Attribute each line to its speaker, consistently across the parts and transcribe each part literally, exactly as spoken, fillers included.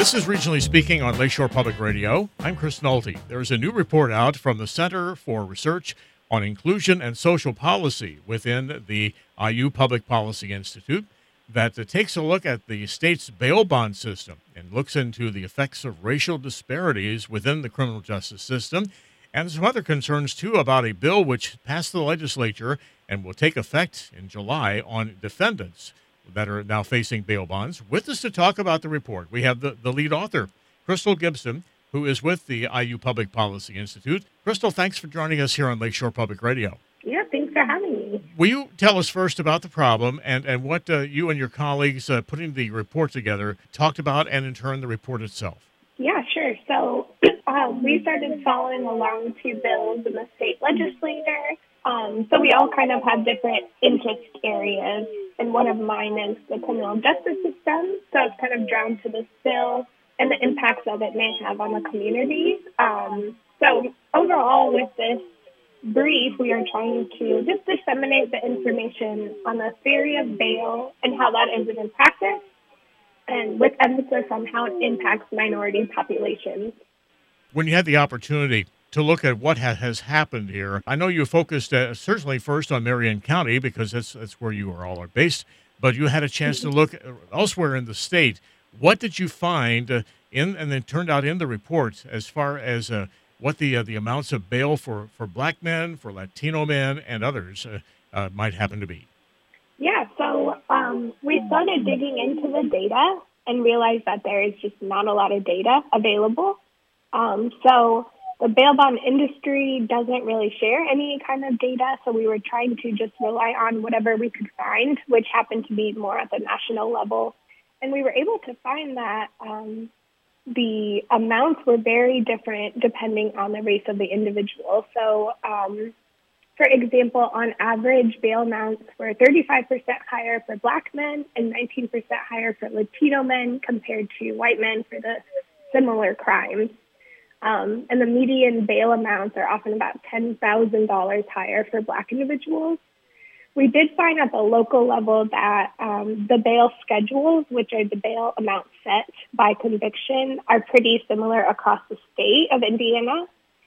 Speaker 1: This is Regionally Speaking on Lakeshore Public Radio. I'm Chris Nolte. There is a new report out from the Center for Research on Inclusion and Social Policy within the I U Public Policy Institute that takes a look at the state's bail bond system and looks into the effects of racial disparities within the criminal justice system and some other concerns, too, about a bill which passed the legislature and will take effect in July on defendants that are now facing bail bonds. With us to talk about the report, we have the, the lead author, Crystal Gibson, who is with the I U Public Policy Institute. Crystal, thanks for joining us here on Lakeshore Public Radio.
Speaker 2: Yeah, thanks for having me.
Speaker 1: Will you tell us first about the problem and, and what uh, you and your colleagues uh, putting the report together talked about and, in turn, the report itself?
Speaker 2: Yeah, sure. So uh, we started following along two bills in the state legislature. Um, so we all kind of have different interest areas, and one of mine is the criminal justice system. So it's kind of drawn to this bill and the impacts that it may have on the community. Um, so overall, with this brief, we are trying to just disseminate the information on the theory of bail and how that is in practice, and with emphasis on how it impacts minority populations.
Speaker 1: When you had the opportunity to look at what ha- has happened here, I know you focused uh, certainly first on Marion County because that's that's where you are all are based, but you had a chance to look elsewhere in the state. What did you find uh, in and then turned out in the report as far as uh, what the uh, the amounts of bail for, for black men, for Latino men, and others uh, uh, might happen to be?
Speaker 2: Yeah, so um, we started digging into the data and realized that there is just not a lot of data available. Um, so the bail bond industry doesn't really share any kind of data, so we were trying to just rely on whatever we could find, which happened to be more at the national level. And we were able to find that um, the amounts were very different depending on the race of the individual. So, um, for example, on average, bail amounts were thirty-five percent higher for black men and nineteen percent higher for Latino men compared to white men for the similar crimes. Um, and the median bail amounts are often about ten thousand dollars higher for black individuals. We did find at the local level that um, the bail schedules, which are the bail amounts set by conviction, are pretty similar across the state of Indiana.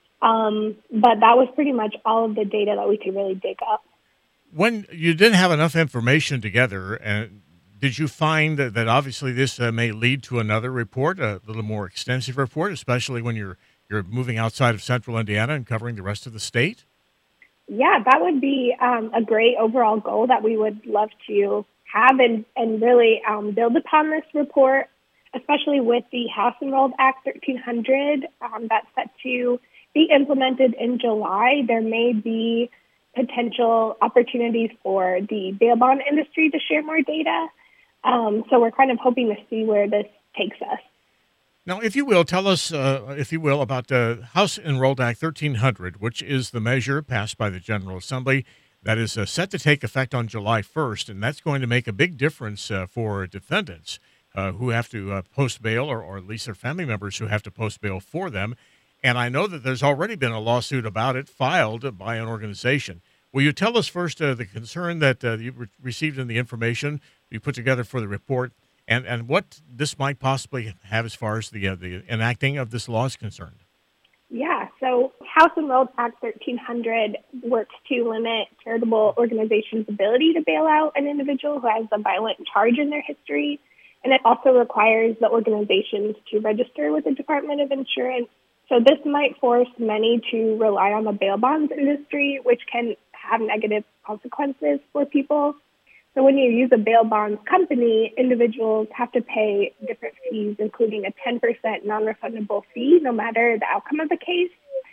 Speaker 2: Um, but that was pretty much all of the data that we could really dig up.
Speaker 1: When you didn't have enough information together, uh, did you find that, that obviously this uh, may lead to another report, a little more extensive report, especially when you're you're moving outside of central Indiana and covering the rest of the state?
Speaker 2: Yeah, that would be um, a great overall goal that we would love to have and, and really um, build upon this report, especially with the House Enrolled Act thirteen hundred um, that's set to be implemented in July. There may be potential opportunities for the bail bond industry to share more data. Um, so we're kind of hoping to see where this takes us.
Speaker 1: Now, if you will, tell us, uh, if you will, about the House Enrolled Act thirteen hundred, which is the measure passed by the General Assembly that is uh, set to take effect on July first, and that's going to make a big difference uh, for defendants uh, who have to uh, post bail, or, or at least their family members who have to post bail for them. And I know that there's already been a lawsuit about it filed by an organization. Will you tell us first uh, the concern that uh, you re- received in the information you put together for the report, and, and what this might possibly have as far as the uh, the enacting of this law is concerned?
Speaker 2: Yeah, so House Enrolled Act thirteen hundred works to limit charitable organizations' ability to bail out an individual who has a violent charge in their history, and it also requires the organizations to register with the Department of Insurance. So this might force many to rely on the bail bonds industry, which can have negative consequences for people. So when you use a bail bonds company, individuals have to pay different fees, including a ten percent non-refundable fee, no matter the outcome of the case.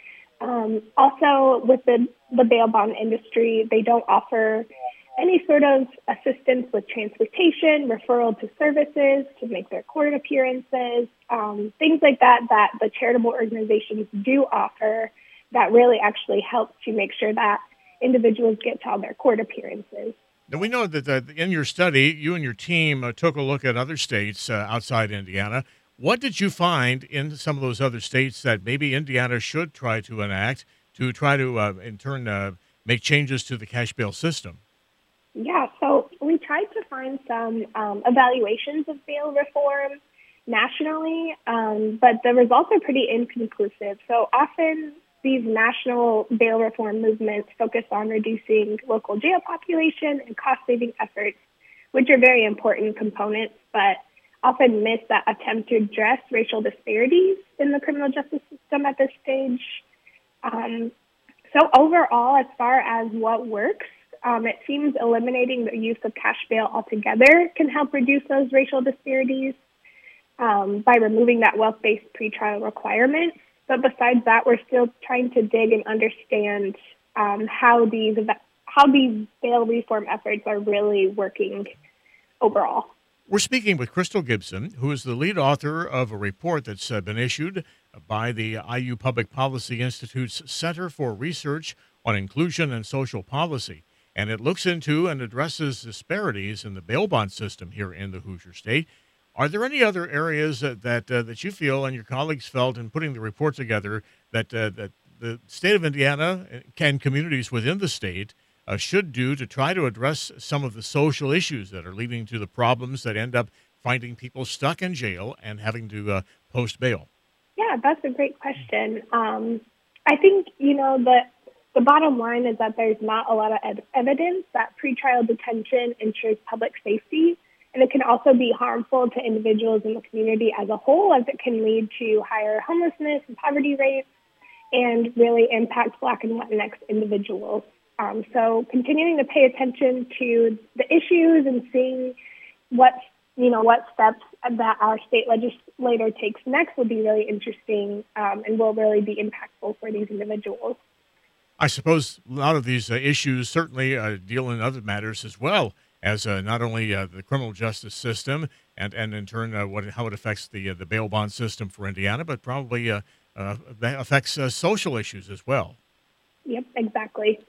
Speaker 2: Um, also, with the, the bail bond industry, they don't offer any sort of assistance with transportation, referral to services to make their court appearances, um, things like that that the charitable organizations do offer that really actually help to make sure that individuals get to all their court appearances.
Speaker 1: Now, we know that uh, in your study, you and your team uh, took a look at other states uh, outside Indiana. What did you find in some of those other states that maybe Indiana should try to enact to try to, uh, in turn, uh, make changes to the cash bail system?
Speaker 2: Yeah, so we tried to find some um, evaluations of bail reform. nationally, um, but the results are pretty inconclusive. So often these national bail reform movements focus on reducing local jail population and cost-saving efforts, which are very important components, but often miss that attempt to address racial disparities in the criminal justice system at this stage. Um, so overall, as far as what works, um, it seems eliminating the use of cash bail altogether can help reduce those racial disparities um, by removing that wealth-based pretrial requirement. But besides that, we're still trying to dig and understand um, how these how these bail reform efforts are really working overall.
Speaker 1: We're speaking with Crystal Gibson, who is the lead author of a report that's uh, been issued by the I U Public Policy Institute's Center for Research on Inclusion and Social Policy. And it looks into and addresses disparities in the bail bond system here in the Hoosier State. Are there any other areas that that, uh, that you feel and your colleagues felt in putting the report together that uh, that the state of Indiana and communities within the state uh, should do to try to address some of the social issues that are leading to the problems that end up finding people stuck in jail and having to uh, post bail?
Speaker 2: Yeah, that's a great question. Um, I think, you know, the, the bottom line is that there's not a lot of ed- evidence that pretrial detention ensures public safety. And it can also be harmful to individuals in the community as a whole, as it can lead to higher homelessness and poverty rates and really impact Black and Latinx individuals. Um, so continuing to pay attention to the issues and seeing what, you know, what steps that our state legislator takes next will be really interesting um, and will really be impactful for these individuals.
Speaker 1: I suppose a lot of these uh, issues certainly uh, deal in other matters as well, as uh, not only uh, the criminal justice system and, and in turn uh, what how it affects the uh, the bail bond system for Indiana, but probably uh, uh, affects uh, social issues as well.
Speaker 2: Yep, exactly.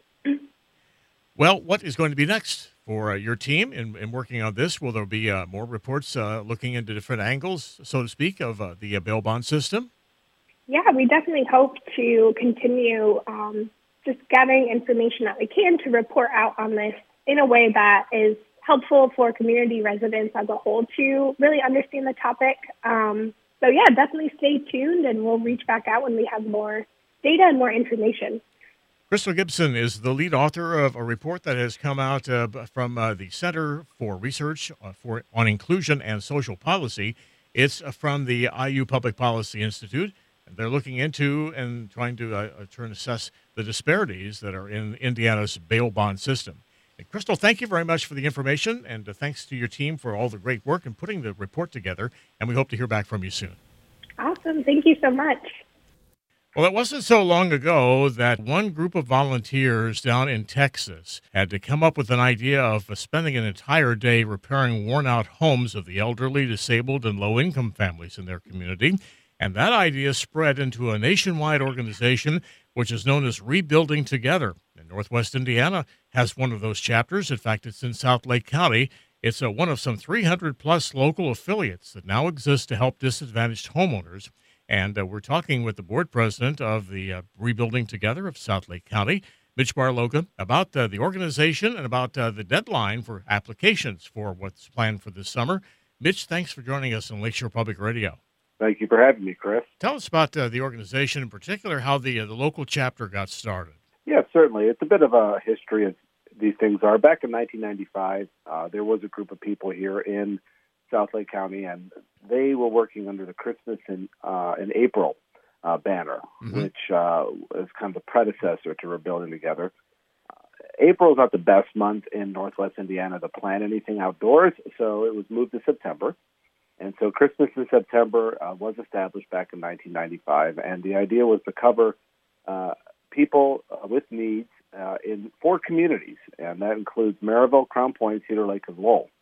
Speaker 1: Well, what is going to be next for uh, your team in, in working on this? Will there be uh, more reports uh, looking into different angles, so to speak, of uh, the uh, bail bond system?
Speaker 2: Yeah, we definitely hope to continue um, just gathering information that we can to report out on this in a way that is helpful for community residents as a whole to really understand the topic. Um, so yeah, definitely stay tuned and we'll reach back out when we have more data and more information.
Speaker 1: Crystal Gibson is the lead author of a report that has come out uh, from uh, the Center for Research uh, for on Inclusion and Social Policy. It's uh, from the I U Public Policy Institute. They're looking into and trying to uh, try and assess the disparities that are in Indiana's bail bond system. And Crystal, thank you very much for the information, and uh, thanks to your team for all the great work in putting the report together, and we hope to hear back from you soon.
Speaker 2: Awesome. Thank you so much.
Speaker 1: Well, it wasn't so long ago that one group of volunteers down in Texas had to come up with an idea of uh, spending an entire day repairing worn-out homes of the elderly, disabled, and low-income families in their community. And that idea spread into a nationwide organization which is known as Rebuilding Together. And Northwest Indiana has one of those chapters. In fact, it's in Southlake County. It's a, one of some three hundred plus local affiliates that now exist to help disadvantaged homeowners. And uh, we're talking with the board president of the uh, Rebuilding Together of Southlake County, Mitch Barloga, about uh, the organization and about uh, the deadline for applications for what's planned for this summer. Mitch, thanks for joining us on Lakeshore Public Radio.
Speaker 3: Thank you for having me, Chris.
Speaker 1: Tell us about uh, the organization, in particular, how the uh, the local chapter got started.
Speaker 3: Yeah, certainly. It's a bit of a history of these things are. Back in nineteen ninety-five, uh, there was a group of people here in Southlake County, and they were working under the Christmas in, uh, in April uh, banner, mm-hmm. which uh, is kind of the predecessor to Rebuilding Together. Uh, April is not the best month in Northwest Indiana to plan anything outdoors, so it was moved to September. And so Christmas in September uh, was established back in nineteen ninety-five, and the idea was to cover uh, people uh, with needs uh, in four communities, and that includes Maryville, Crown Point, Cedar Lake, and Lowell.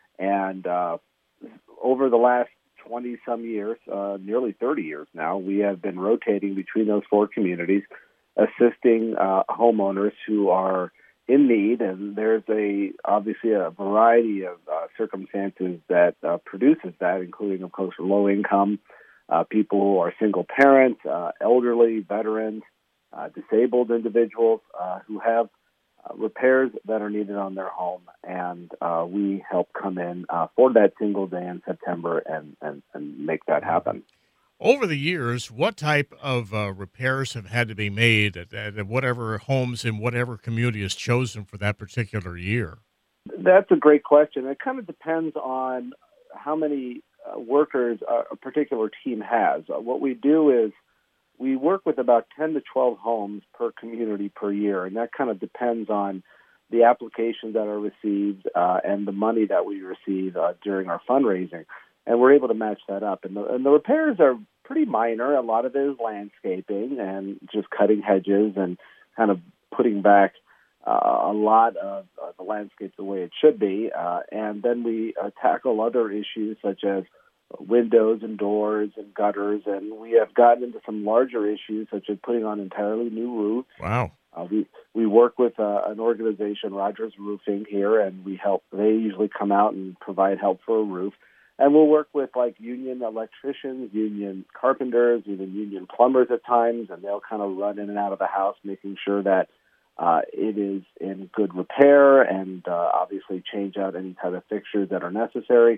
Speaker 3: And uh, over the last twenty-some years, uh, nearly thirty years now, we have been rotating between those four communities, assisting uh, homeowners who are in need, and there's a obviously a variety of uh, circumstances that uh, produces that, including, of course, low income, uh, people who are single parents, uh, elderly, veterans, uh, disabled individuals uh, who have uh, repairs that are needed on their home, and uh, we help come in uh, for that single day in September and, and, and make that happen.
Speaker 1: Over the years, what type of uh, repairs have had to be made at, at whatever homes in whatever community is chosen for that particular year?
Speaker 3: That's a great question. It kind of depends on how many uh, workers a particular team has. Uh, what we do is we work with about ten to twelve homes per community per year, and that kind of depends on the applications that are received uh, and the money that we receive uh, during our fundraising. And we're able to match that up. And the, and the repairs are pretty minor. A lot of it is landscaping and just cutting hedges and kind of putting back uh, a lot of uh, the landscape the way it should be. Uh, and then we uh, tackle other issues such as windows and doors and gutters. And we have gotten into some larger issues such as putting on entirely new roofs.
Speaker 1: Wow.
Speaker 3: Uh, we we work with uh, an organization, Rogers Roofing, here, and we help. They usually come out and provide help for a roof. And we'll work with like union electricians, union carpenters, even union plumbers at times, and they'll kind of run in and out of the house, making sure that uh, it is in good repair and uh, obviously change out any type of fixtures that are necessary.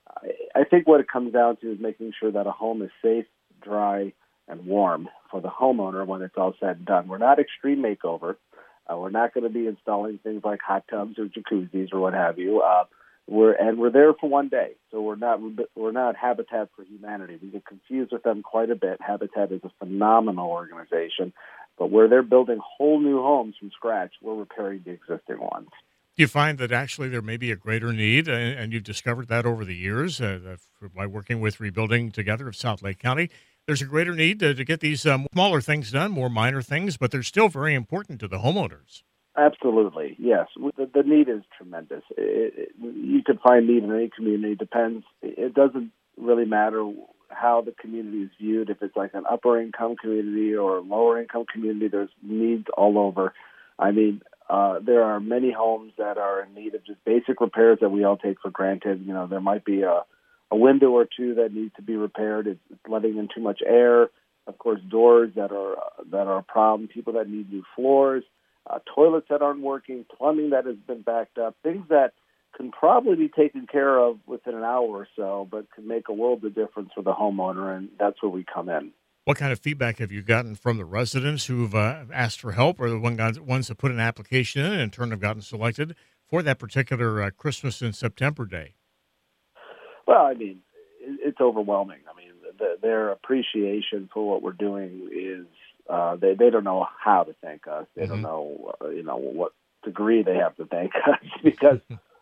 Speaker 3: I think what it comes down to is making sure that a home is safe, dry, and warm for the homeowner when it's all said and done. We're not extreme makeover. Uh, we're not going to be installing things like hot tubs or jacuzzis or what have you. Uh, We're and we're there for one day, so we're not we're not Habitat for Humanity. We get confused with them quite a bit. Habitat is a phenomenal organization, but where they're building whole new homes from scratch, we're repairing the existing ones.
Speaker 1: Do you find that actually there may be a greater need, and, and you've discovered that over the years uh, by working with Rebuilding Together of South Lake County? There's a greater need to, to get these um, smaller things done, more minor things, but they're still very important to the homeowners.
Speaker 3: Absolutely, yes. The, the need is tremendous. It, it, you can find need in any community. It depends. It doesn't really matter how the community is viewed. If it's like an upper income community or a lower income community, there's needs all over. I mean, uh, there are many homes that are in need of just basic repairs that we all take for granted. You know, there might be a, a window or two that needs to be repaired. It's letting in too much air. Of course, doors that are that are a problem. People that need new floors. Uh, toilets that aren't working, plumbing that has been backed up, things that can probably be taken care of within an hour or so, but can make a world of difference for the homeowner, and that's where we come in.
Speaker 1: What kind of feedback have you gotten from the residents who've uh, asked for help, or the one guys, ones that put an application in and in turn have gotten selected for that particular uh, Christmas in September day?
Speaker 3: Well, I mean, it's overwhelming. I mean, the, their appreciation for what we're doing is Uh, they they don't know how to thank us. They mm-hmm. don't know uh, you know what degree they have to thank us because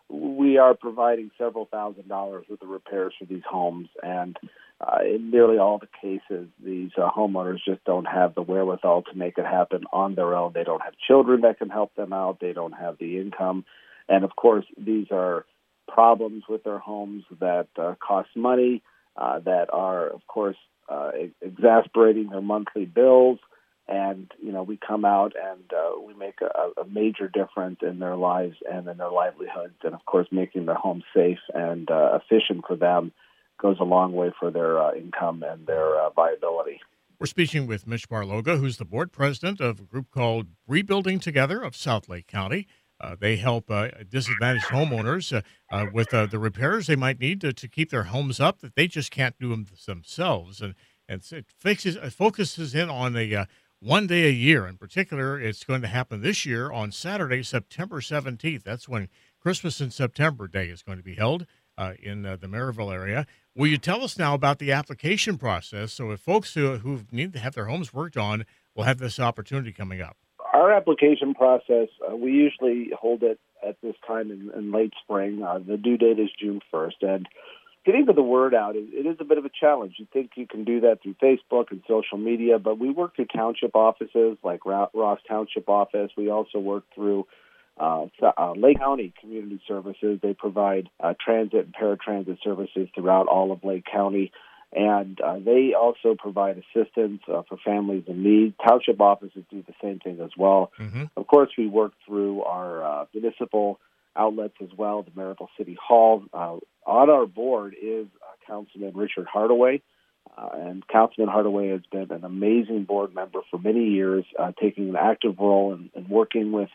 Speaker 3: we are providing several thousand dollars worth of repairs for these homes, and uh, in nearly all the cases, these uh, homeowners just don't have the wherewithal to make it happen on their own. They don't have children that can help them out. They don't have the income, and of course, these are problems with their homes that uh, cost money, uh, that are of course uh, exasperating their monthly bills. And, you know, we come out and uh, we make a, a major difference in their lives and in their livelihoods. And, of course, making the home safe and uh, efficient for them goes a long way for their uh, income and their uh, viability.
Speaker 1: We're speaking with Mitch Barloga, who's the board president of a group called Rebuilding Together of South Lake County. Uh, they help uh, disadvantaged homeowners uh, uh, with uh, the repairs they might need to, to keep their homes up that they just can't do them themselves. And, and it, fixes, it focuses in on a uh, one day a year. In particular, it's going to happen this year on Saturday, September seventeenth. That's when Christmas in September Day is going to be held uh, in uh, the Maryville area. Will you tell us now about the application process? So if folks who, who need to have their homes worked on will have this opportunity coming up.
Speaker 3: Our application process, uh, we usually hold it at this time in, in late spring. Uh, the due date is June first. And getting the word out, it, it is a bit of a challenge. You think you can do that through Facebook and social media, but we work through township offices like Ross Township office. We also work through uh, uh, Lake County Community Services. They provide uh, transit and paratransit services throughout all of Lake County. And uh, they also provide assistance uh, for families in need. Township offices do the same thing as well. Mm-hmm. Of course, we work through our uh, municipal outlets as well, the Maryville City Hall. Uh, on our board is uh, Councilman Richard Hardaway, uh, and Councilman Hardaway has been an amazing board member for many years, uh, taking an active role in, in working with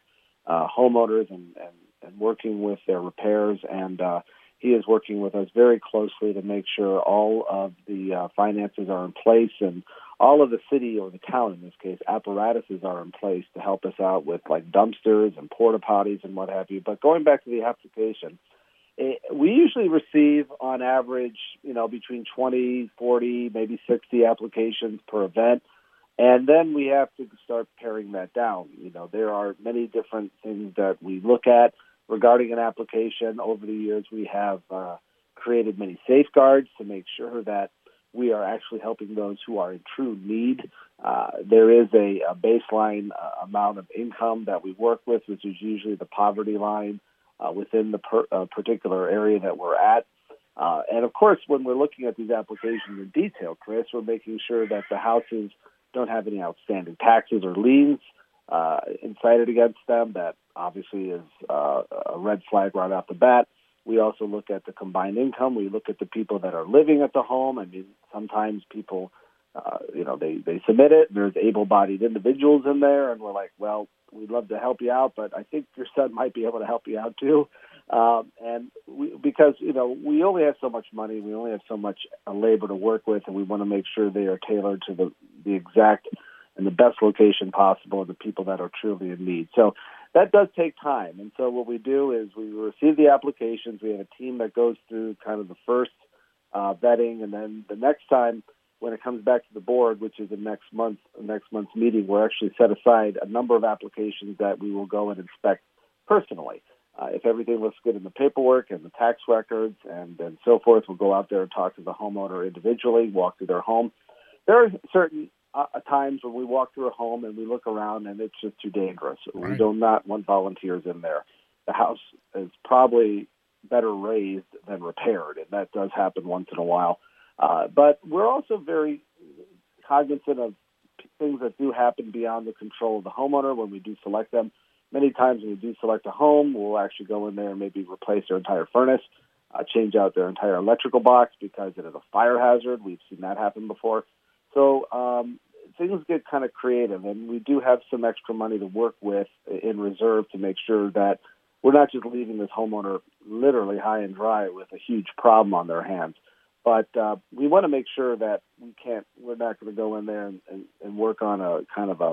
Speaker 3: uh, homeowners and, and, and working with their repairs. And uh, he is working with us very closely to make sure all of the uh, finances are in place and all of the city, or the town in this case, apparatuses are in place to help us out with like dumpsters and porta potties and what have you. But going back to the application, it, we usually receive on average, you know, between twenty, forty, maybe sixty applications per event. And then we have to start paring that down. You know, there are many different things that we look at regarding an application. Over the years, we have uh, created many safeguards to make sure that we are actually helping those who are in true need. Uh, there is a, a baseline uh, amount of income that we work with, which is usually the poverty line uh, within the per, uh, particular area that we're at. Uh, and, of course, when we're looking at these applications in detail, Chris, we're making sure that the houses don't have any outstanding taxes or liens uh, incited against them. That obviously is uh, a red flag right off the bat. We also look at the combined income. We look at the people that are living at the home. I mean, sometimes people, uh, you know, they, they submit it. There's able-bodied individuals in there, and we're like, well, we'd love to help you out, but I think your son might be able to help you out too. Um, and we, because, you know, we only have so much money. We only have so much uh, labor to work with, and we want to make sure they are tailored to the, the exact and the best location possible and the people that are truly in need. So that does take time. And so what we do is we receive the applications. We have a team that goes through kind of the first uh, vetting, and then the next time when it comes back to the board, which is the next month, next month's meeting, we're actually set aside a number of applications that we will go and inspect personally. Uh, if everything looks good in the paperwork and the tax records and, and so forth, we'll go out there and talk to the homeowner individually, walk through their home. There are certain uh, times when we walk through a home and we look around and it's just too dangerous. Right. We do not want volunteers in there. The house is probably better raised than repaired, and that does happen once in a while. Uh, but we're also very cognizant of things that do happen beyond the control of the homeowner when we do select them. Many times when we do select a home, we'll actually go in there and maybe replace their entire furnace, uh, change out their entire electrical box because it is a fire hazard. We've seen that happen before. So um, things get kind of creative, and we do have some extra money to work with in reserve to make sure that we're not just leaving this homeowner literally high and dry with a huge problem on their hands. But uh, we want to make sure that we can't, we're not going to go in there and, and, and work on a kind of a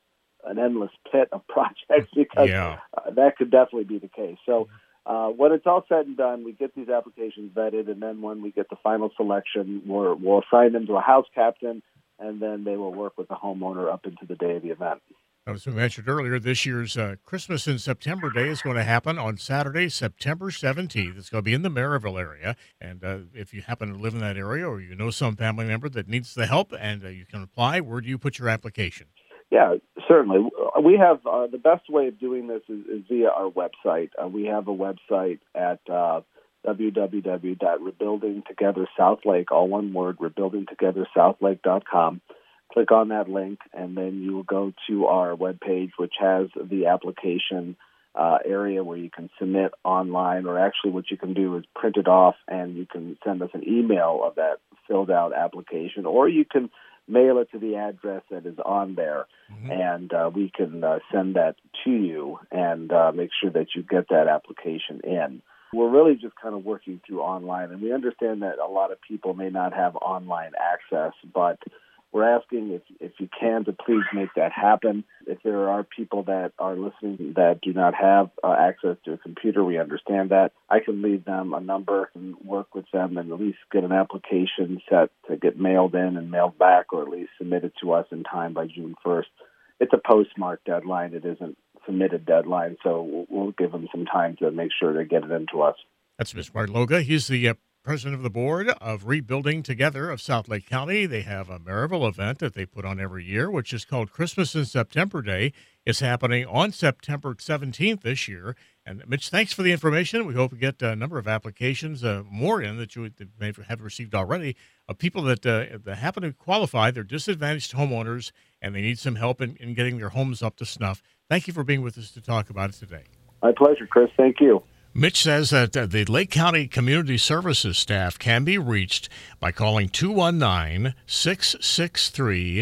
Speaker 3: an endless pit of projects because
Speaker 1: yeah.
Speaker 3: uh, that could definitely be the case. So uh, when it's all said and done, we get these applications vetted, and then when we get the final selection, we're, we'll assign them to a house captain, and then they will work with the homeowner up into the day of the event.
Speaker 1: As we mentioned earlier, this year's uh, Christmas in September Day is going to happen on Saturday, September seventeenth. It's going to be in the Maryville area. And uh, if you happen to live in that area or you know some family member that needs the help and uh, you can apply, where do you put your application?
Speaker 3: Yeah, certainly. We have uh, the best way of doing this is, is via our website. Uh, we have a website at uh, w w w dot rebuilding together southlake, all one word, rebuilding together southlake dot com. Click on that link, and then you will go to our webpage, which has the application uh, area where you can submit online, or actually what you can do is print it off, and you can send us an email of that filled-out application, or you can mail it to the address that is on there, mm-hmm. and uh, we can uh, send that to you and uh, make sure that you get that application in. We're really just kind of working through online, and we understand that a lot of people may not have online access, but we're asking if, if you can to please make that happen. If there are people that are listening that do not have uh, access to a computer, we understand that. I can leave them a number and work with them and at least get an application set to get mailed in and mailed back, or at least submitted to us in time by June first. It's a postmark deadline. It isn't submitted deadline, so we'll, we'll give them some time to make sure they get it into us.
Speaker 1: That's Mister Martin Loga. He's the uh, president of the board of Rebuilding Together of Southlake County. They have a Maryville event that they put on every year, which is called Christmas in September Day. It's happening on September seventeenth this year. And Mitch, thanks for the information. We hope we get a number of applications, uh, more in that you may have received already, of people that, uh, that happen to qualify. They're disadvantaged homeowners, and they need some help in, in getting their homes up to snuff. Thank you for being with us to talk about it today.
Speaker 3: My pleasure, Chris. Thank you.
Speaker 1: Mitch says that uh, the Lake County Community Services staff can be reached by calling two one nine, six six three,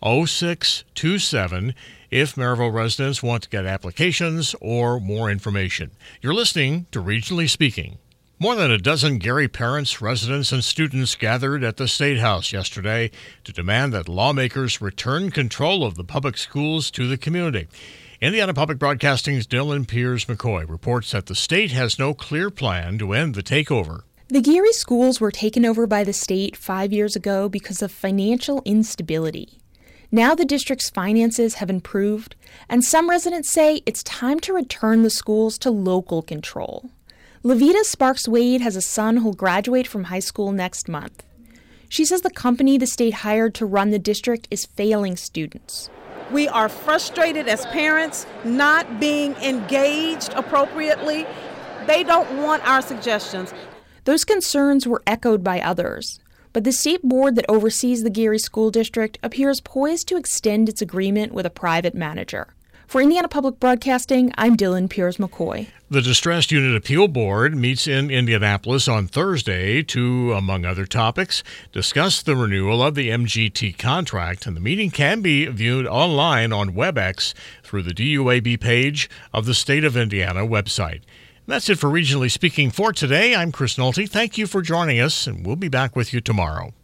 Speaker 1: oh six two seven if Maryville residents want to get applications or more information. You're listening to Regionally Speaking. More than a dozen Gary parents, residents, and students gathered at the State House yesterday to demand that lawmakers return control of the public schools to the community. Indiana Public Broadcasting's Dylan Piers McCoy reports that the state has no clear plan to end the takeover.
Speaker 4: The Gary schools were taken over by the state five years ago because of financial instability. Now the district's finances have improved, and some residents say it's time to return the schools to local control. Levita Sparks-Wade has a son who'll graduate from high school next month. She says the company the state hired to run the district is failing students.
Speaker 5: We are frustrated as parents, not being engaged appropriately. They don't want our suggestions.
Speaker 4: Those concerns were echoed by others, but the state board that oversees the Gary School District appears poised to extend its agreement with a private manager. For Indiana Public Broadcasting, I'm Dylan Piers McCoy.
Speaker 1: The Distressed Unit Appeal Board meets in Indianapolis on Thursday to, among other topics, discuss the renewal of the M G T contract, and the meeting can be viewed online on WebEx through the D U A B page of the State of Indiana website. That's it for Regionally Speaking for today. I'm Chris Nolte. Thank you for joining us, and we'll be back with you tomorrow.